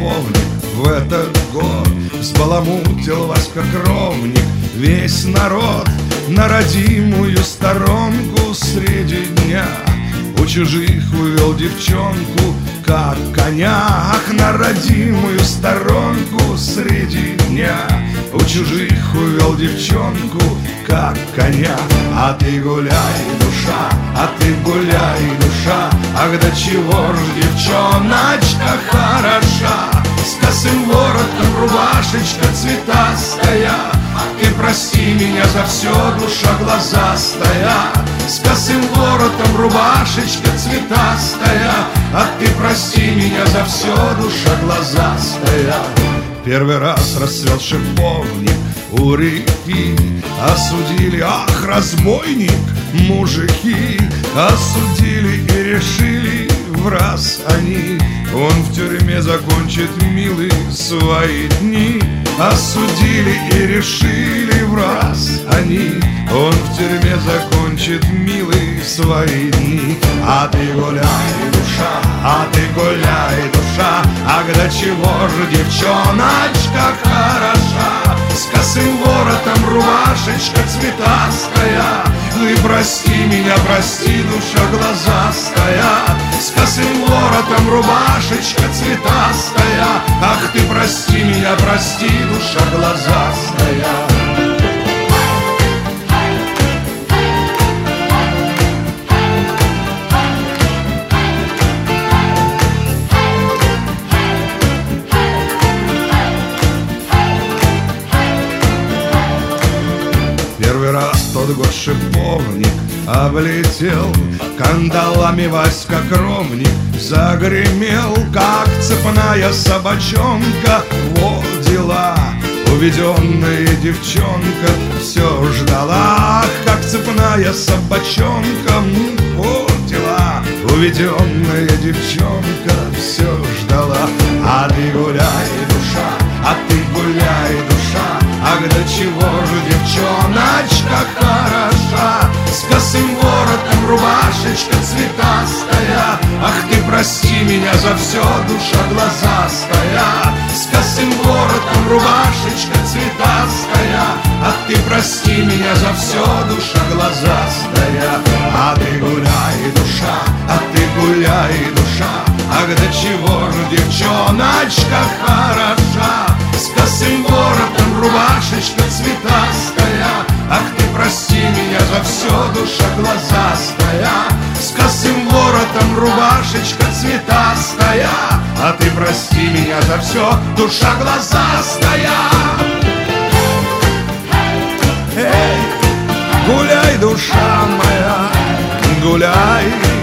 шиповник в этот год взбаламутил вас как ровник весь народ на родимую сторонку среди дня. У чужих увел девчонку, как коня, ах, на родимую сторонку среди дня. У чужих увел девчонку, как коня. А ты гуляй, душа, а ты гуляй, душа, ах, до чего ж девчоночка хороша. С косым воротом рубашечка цветастая, ты прости меня за все, душа глазастая. С косым воротом рубашечка цветастая, а ты прости меня за все, душа глазастая. Первый раз расцвел шиповник у реки, осудили, ах, разбойник, мужики. Осудили и решили в раз они, он в тюрьме закончит, милый, свои дни. Осудили и решили в раз они, он в тюрьме закончит, милый, свои дни. А ты гуляй, душа, а ты гуляй, душа, ах, до чего же девчоночка хороша. С косым воротом рубашечка цветастая, ты прости меня, прости, душа глазастая. С косым воротом рубашечка цветастая, ах, ты прости меня, прости, душа глазастая. Первый раз тот год шиповник облетел, кандалами Васька Кровник загремел, как цепная собачонка. Вот дела, уведенная девчонка все ждала, как цепная собачонка. Вот дела, уведенная девчонка все ждала. А ты гуляй, душа, а ты гуляй, душа, ах, до чего же девчоночка хороша. С косым воротом рубашечка цветастая, ах, ты прости меня за все, душа глазастая. С косым воротом рубашечка цветастая, ах, ты прости меня за все, душа глазастая. А ты гуляй, душа, а ты гуляй, душа, ах, до чего же девчоночка хороша. С косым воротом рубашечка цветастая, ах, ты прости меня за все, душа глазастая. С косым воротом рубашечка цветастая, а ты прости меня за все, душа глазастая. Эй, гуляй, душа моя, гуляй.